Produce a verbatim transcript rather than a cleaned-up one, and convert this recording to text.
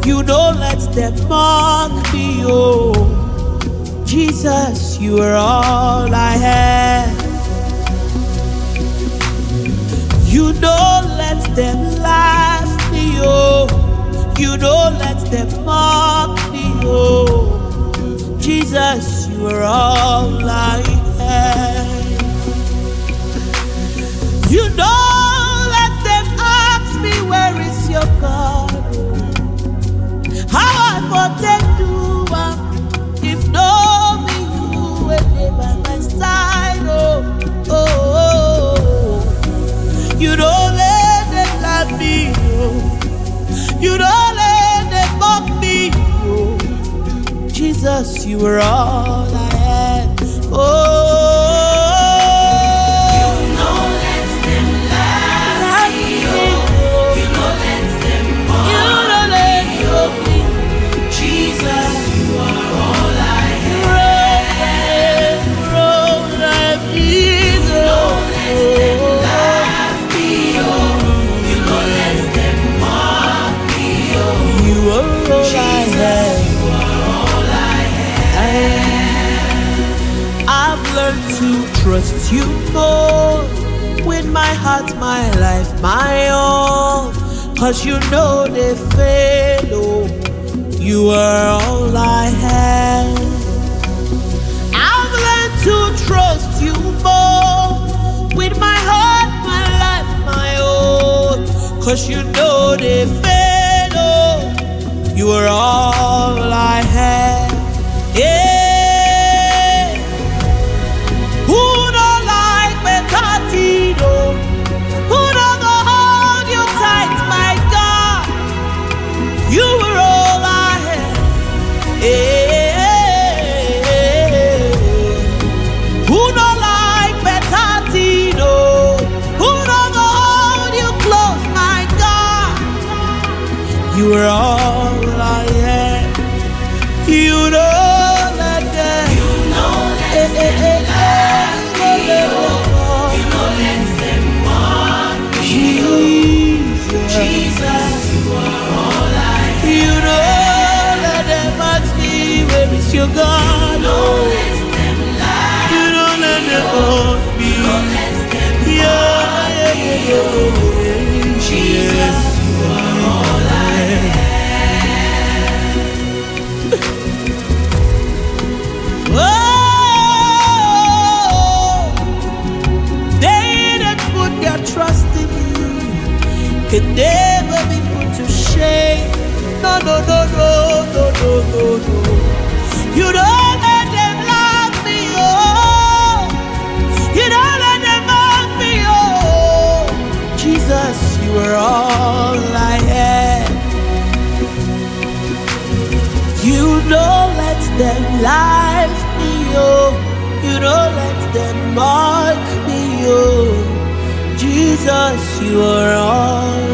You don't let them mock me, oh. Jesus, you are all I have. You don't let them laugh me, oh. You don't let them mock me, oh. Jesus, you are all I have. You don't let them ask me, where is your God? How I protect you um, if no me you were there by my side, oh, oh, oh. You don't let them love me, oh. You don't let them mock me, oh. Jesus, you are all I had, oh. To trust you more with my heart, my life, my all, cause you know they fail, oh. You are all I have. I've learned to trust you more with my heart, my life, my all, cause you know they fail, oh. You are all I have, yeah. You are all I have. You know that them. You know that them laugh me, oh. You know that them mock me, oh. Jesus, you are all I have. You know that them ask me, where is your God? You know that them laugh. You know that them mock me. You know that them mock me, oh. Jesus, you are all I have. Trust in you can never be put to shame. No, no, no, no, no, no, no, no. You don't let them love me, oh. You don't let them mock me, oh. Jesus, you are all I have. You don't let them laugh me, oh. You don't let them mock me, oh. Jesus, you are all